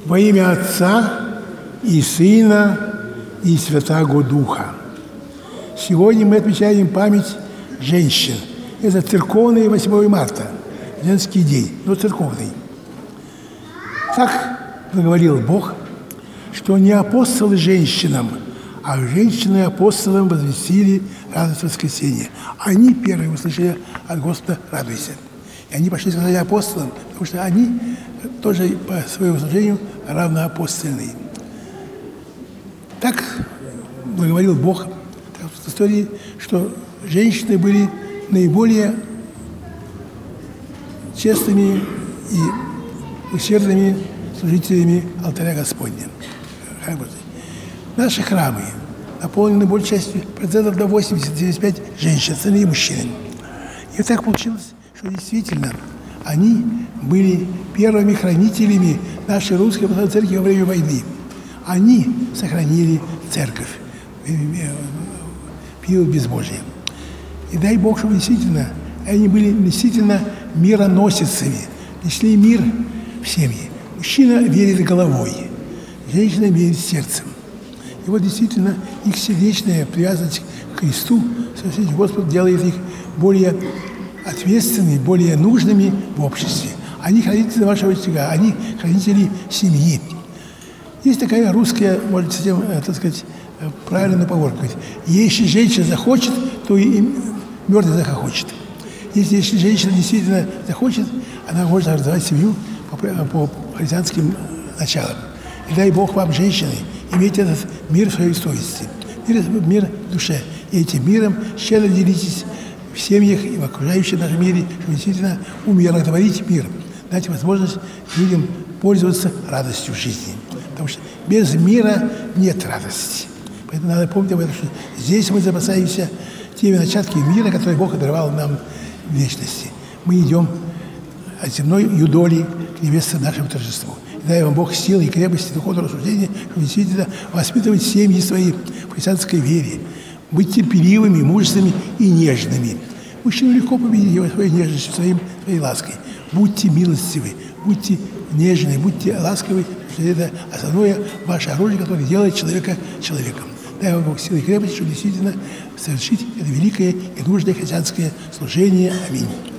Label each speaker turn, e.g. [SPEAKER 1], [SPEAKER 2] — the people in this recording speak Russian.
[SPEAKER 1] Во имя Отца и Сына и Святаго Духа. Сегодня мы отмечаем память женщин. Это церковный 8 марта, женский день, но церковный. Так говорил Бог, что не апостолы женщинам, а женщины апостолам возвестили радость воскресения. Они первые услышали от Господа «радуйся». И они пошли сказать апостолам, потому что они тоже по своему служению равноапостольные. Так говорил Бог в истории, что женщины были наиболее честными и усердными служителями алтаря Господня. Наши храмы наполнены большей частью, процентов до 80-75 женщин, остальные мужчины. И так получилось, что действительно они были первыми хранителями нашей русской православной церкви во время войны. Они сохранили церковь в период безбожия. И дай Бог, чтобы действительно они были действительно мироносицами, несли мир в семьи. Мужчина верит головой, женщина верит сердцем. И вот действительно их сердечная привязанность к Христу, Господь делает их более ответственными, более нужными в обществе. Они хранители вашего очага, они хранители семьи. Есть такая русская, может, совсем, так сказать, правильная поговорка. Если женщина захочет, то и мертвый захочет. Если женщина действительно захочет, она может развивать семью по христианским началам. И дай Бог вам, женщины, иметь этот мир в своей совести, мир в душе. И этим миром щедро делитесь в семьях и в окружающем нашем мире, чтобы действительно умиротворить мир, дать возможность людям пользоваться радостью жизни. Потому что без мира нет радости. Поэтому надо помнить об этом, что здесь мы запасаемся теми начатками мира, которые Бог даровал нам в вечности. Мы идем от земной юдоли к небесным нашему торжеству. И дай вам Бог силы и крепости духовного рассуждения, чтобы действительно воспитывать семьи свои в христианской вере. Быть терпеливыми, мужественными и нежными. Мужчину легко победить его своей нежностью, своей лаской. Будьте милостивы, будьте нежны, будьте ласковы, потому что это основное ваше оружие, которое делает человека человеком. Дай вам Бог силы и крепости, чтобы действительно совершить это великое и нужное христианское служение. Аминь.